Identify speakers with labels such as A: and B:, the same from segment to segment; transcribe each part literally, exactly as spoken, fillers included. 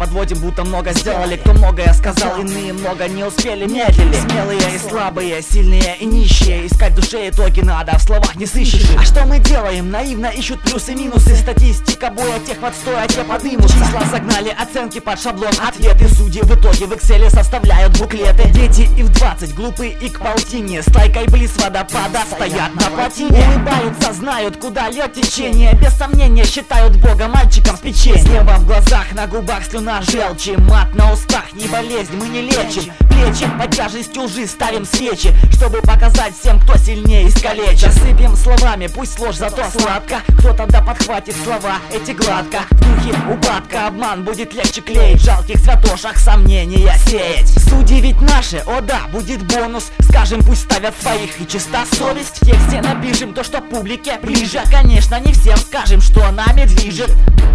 A: подводим, будто много сделали. Кто многое сказал, иные много не успели, медлили. Смелые и слабые, сильные и нищие. Искать в душе итоги надо, в словах не сыщешь. А что мы делаем? Наивно ищут плюсы, минусы. Статистика боя, тех в отстой, а те подымутся. Числа загнали, оценки под шаблон, ответы. Судьи в итоге в экселе составляют буклеты. Дети и в двадцать, глупые и к полтине. Стайкой близ водопада стоят на плотине. Улыбаются, знают, куда льет течение. Без сомнения считают Бога мальчиком с печенья. Небо в глазах, на губах слюна желчи. Мат на устах, не болезнь, мы не лечим. Плечи под тяжестью лжи ставим свечи, чтобы показать всем, кто сильнее искалечен. Засыпем словами, пусть ложь, зато сладко. Кто тогда подхватит слова эти гладко? В духе упадка обман будет легче клеить. В жалких святошах сомнения сеять. Судьи ведь наши, о да, будет бонус. Скажем, пусть ставят своих и чиста совесть. В тексте напишем то, что публике ближе. Конечно, не всем скажем, что нами движет.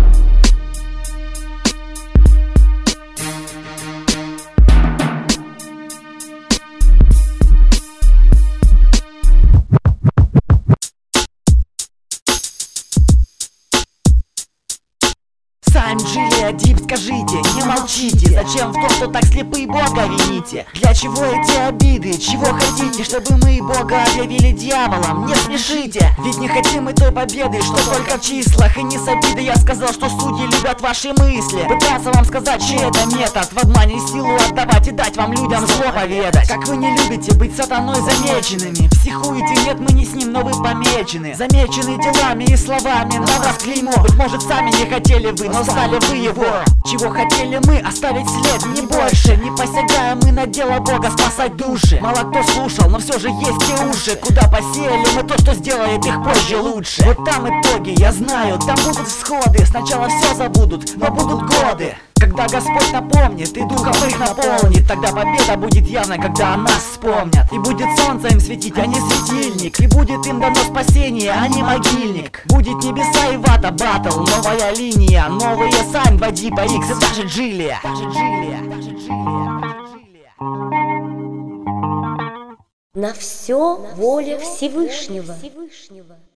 A: Сами Джилия, Дип, скажите, не молчите. Зачем в том, что так слепы, Бога вините? Для чего эти обиды? Чего хотите? Чтобы мы Бога объявили дьяволом? Не смешите, ведь не хотим мы той победы, что только в числах. И не с обиды я сказал, что судьи любят ваши мысли. Пытался вам сказать, чей это метод: в обмане силу отдавать и дать вам людям зло поведать. Как вы не любите быть сатаной замеченными. Психуете, нет, мы не с ним, но вы помечены. Замечены делами и словами, на вас клеймо. Быть может, сами не хотели вы, но стали вы его. Чего хотели мы? Оставить след, не больше. Не посягаем мы на дело Бога спасать души. Мало кто слушал, но все же есть те уши. Куда посеяли мы то, что сделает их позже лучше. Вот там итоги, я знаю, там будут всходы. Сначала все забудут, но будут годы. Когда Господь напомнит и духом их наполнит, тогда победа будет явной, когда о нас вспомнят. И будет солнце им светить, а не светильник. И будет им дано спасение, а не могильник. Будет небеса и вата, батл, новая линия. Новые сайн, два дипа, икс и даже Джилия.
B: На все воля Всевышнего.